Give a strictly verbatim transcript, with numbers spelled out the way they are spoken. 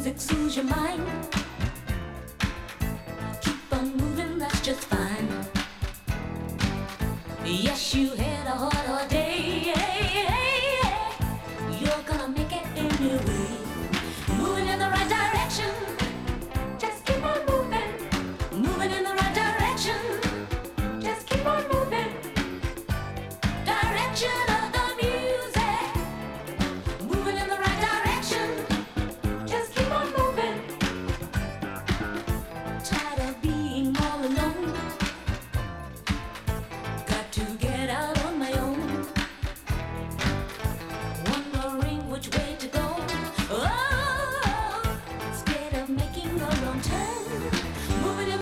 music soothes your mind. Keep on moving, that's just fine. Yes, you had a hard, hard day. You're gonna make it anyway.